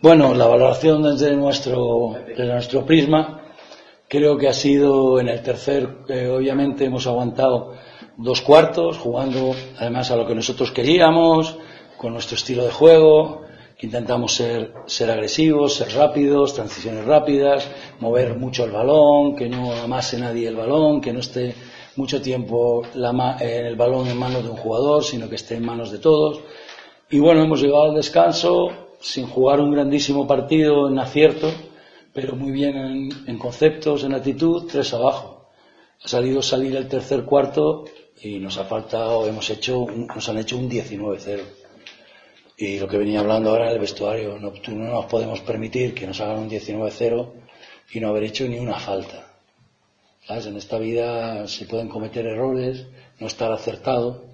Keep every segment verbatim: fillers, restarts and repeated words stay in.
Bueno, la valoración desde nuestro, desde nuestro prisma creo que ha sido en el tercer, eh, obviamente hemos aguantado dos cuartos, jugando además a lo que nosotros queríamos, con nuestro estilo de juego, que intentamos ser, ser agresivos, ser rápidos, transiciones rápidas, mover mucho el balón, que no amase nadie el balón, que no esté mucho tiempo la, eh, el balón en manos de un jugador, sino que esté en manos de todos. Y bueno, hemos llegado al descanso sin jugar un grandísimo partido en acierto, pero muy bien en, en conceptos, en actitud, tres abajo. Ha salido salir el tercer cuarto y nos ha faltado, hemos hecho, un, nos han hecho un diecinueve cero. Y lo que venía hablando ahora en el vestuario, no, no nos podemos permitir que nos hagan un diecinueve cero y no haber hecho ni una falta. ¿Sabes? En esta vida se pueden cometer errores, no estar acertado,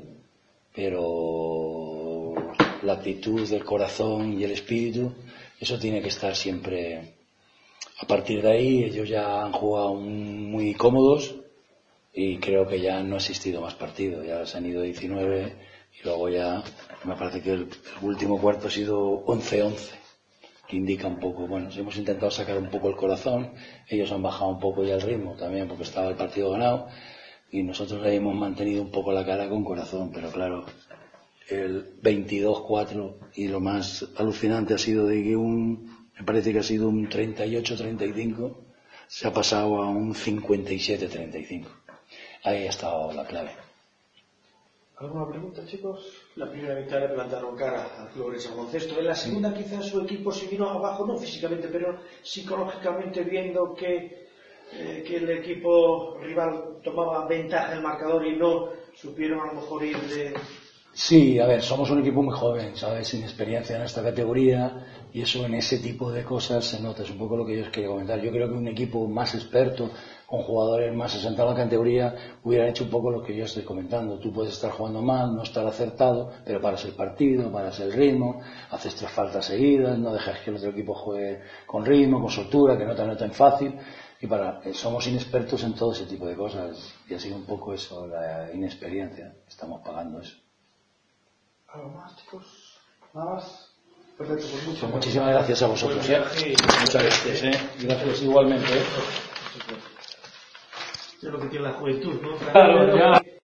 pero la actitud del corazón y el espíritu, eso tiene que estar siempre. A partir de ahí ellos ya han jugado muy cómodos y creo que ya no ha existido más partido, ya se han ido diecinueve y luego ya me parece que el, el último cuarto ha sido once once, que indica un poco, bueno, hemos intentado sacar un poco el corazón, ellos han bajado un poco ya el ritmo también porque estaba el partido ganado y nosotros ahí hemos mantenido un poco la cara con corazón, pero claro, el veintidós cuatro y lo más alucinante ha sido de que un, me parece que ha sido un treinta y ocho treinta y cinco, se ha pasado a un cincuenta y siete treinta y cinco. Ahí ha estado la clave. ¿Alguna pregunta, chicos? La primera mitad le plantaron cara al Club Orense Baloncesto. En la segunda quizás su equipo se vino abajo, no físicamente, pero psicológicamente, viendo que, eh, que el equipo rival tomaba ventaja en el marcador y no supieron a lo mejor ir de... Sí, a ver, somos un equipo muy joven, ¿sabes? Sin experiencia en esta categoría y eso en ese tipo de cosas se nota. Es un poco lo que yo os quería comentar. Yo creo que un equipo más experto, con jugadores más asentados en la categoría, hubiera hecho un poco lo que yo estoy comentando. Tú puedes estar jugando mal, no estar acertado, pero paras el partido, paras el ritmo, haces tres faltas seguidas, no dejas que el otro equipo juegue con ritmo, con soltura, que no te anoten fácil. Y para, somos inexpertos en todo ese tipo de cosas y ha sido un poco eso, la inexperiencia. Estamos pagando eso. ¿Algo más, chicos? ¿Nada más? Perfecto, pues muchas pues muchísimas gracias a vosotros. ¿eh? Muchas gracias. ¿eh? Gracias igualmente. ¿eh? Es lo que tiene la juventud, ¿no? Claro, ya.